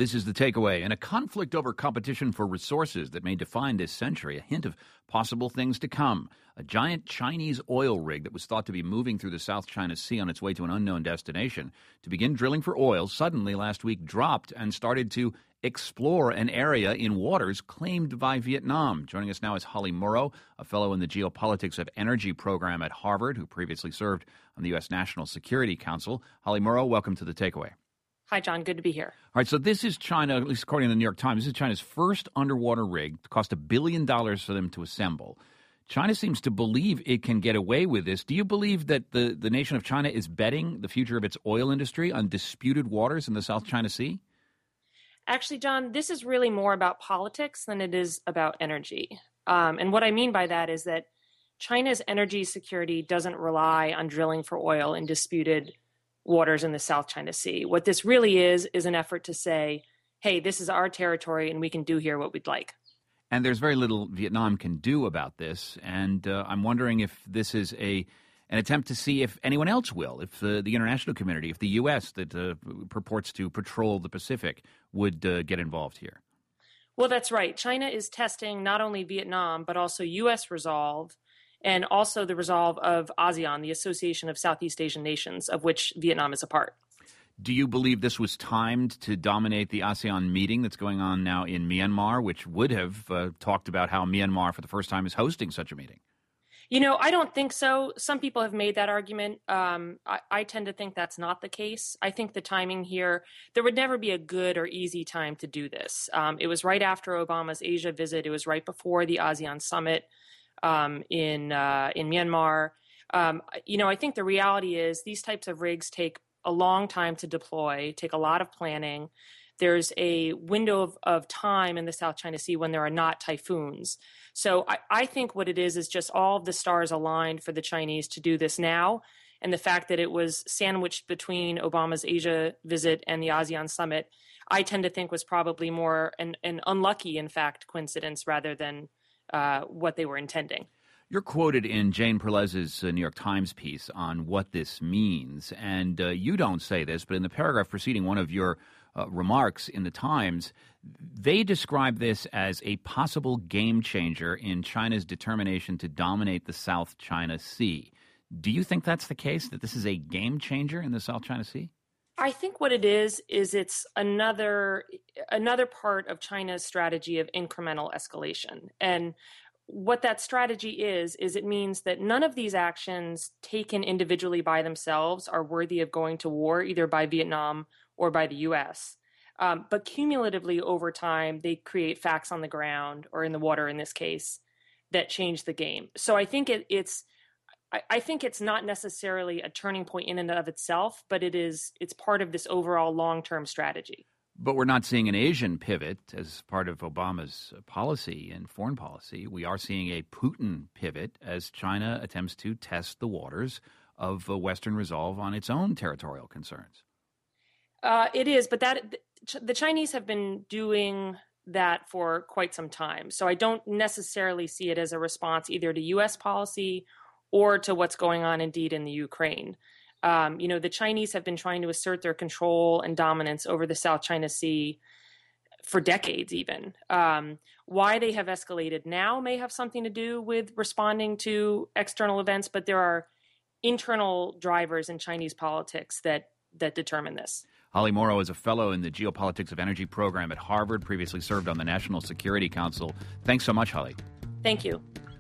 This is The Takeaway. In a conflict over competition for resources that may define this century, a hint of possible things to come. A giant Chinese oil rig that was thought to be moving through the South China Sea on its way to an unknown destination to begin drilling for oil suddenly last week dropped and started to explore an area in waters claimed by Vietnam. Joining us now is Holly Morrow, a fellow in the Geopolitics of Energy program at Harvard, who previously served on the U.S. National Security Council. Holly Morrow, welcome to The Takeaway. Hi, John. Good to be here. All right, so this is China, at least according to the New York Times, this is China's first underwater rig. It cost $1 billion for them to assemble. China seems to believe it can get away with this. Do you believe that the nation of China is betting the future of its oil industry on disputed waters in the South China Sea? Actually, John, this is really more about politics than it is about energy. And what I mean by that is that China's energy security doesn't rely on drilling for oil in disputed waters in the South China Sea. What this really is an effort to say, hey, this is our territory and we can do here what we'd like. And there's very little Vietnam can do about this. And I'm wondering if this is an attempt to see if anyone else will, if the international community, if the U.S. that purports to patrol the Pacific would get involved here. Well, that's right. China is testing not only Vietnam, but also U.S. resolve and also the resolve of ASEAN, the Association of Southeast Asian Nations, of which Vietnam is a part. Do you believe this was timed to dominate the ASEAN meeting that's going on now in Myanmar, which would have talked about how Myanmar for the first time is hosting such a meeting? You know, I don't think so. Some people have made that argument. I tend to think that's not the case. I think the timing here, there would never be a good or easy time to do this. It was right after Obama's Asia visit. It was right before the ASEAN summit in Myanmar. I think the reality is these types of rigs take a long time to deploy, take a lot of planning. There's a window of time in the South China Sea when there are not typhoons. So I think what it is just all of the stars aligned for the Chinese to do this now. And the fact that it was sandwiched between Obama's Asia visit and the ASEAN summit, I tend to think was probably more an unlucky, in fact, coincidence rather than what they were intending. You're quoted in Jane Perlez's New York Times piece on what this means, and you don't say this, but in the paragraph preceding one of your remarks in the Times, they describe this as a possible game changer in China's determination to dominate the South China Sea. Do you think that's the case, that this is a game changer in the South China Sea? I think what it is it's another part of China's strategy of incremental escalation. And what that strategy is it means that none of these actions taken individually by themselves are worthy of going to war, either by Vietnam or by the U.S. But cumulatively over time, they create facts on the ground or in the water in this case that change the game. So I think it's not necessarily a turning point in and of itself, but it's part of this overall long-term strategy. But we're not seeing an Asian pivot as part of Obama's policy and foreign policy. We are seeing a Putin pivot as China attempts to test the waters of Western resolve on its own territorial concerns. It is, but the Chinese have been doing that for quite some time. So I don't necessarily see it as a response either to U.S. policy or to what's going on indeed in the Ukraine. The Chinese have been trying to assert their control and dominance over the South China Sea for decades even. Why they have escalated now may have something to do with responding to external events, but there are internal drivers in Chinese politics that determine this. Holly Morrow is a fellow in the Geopolitics of Energy program at Harvard, previously served on the National Security Council. Thanks so much, Holly. Thank you.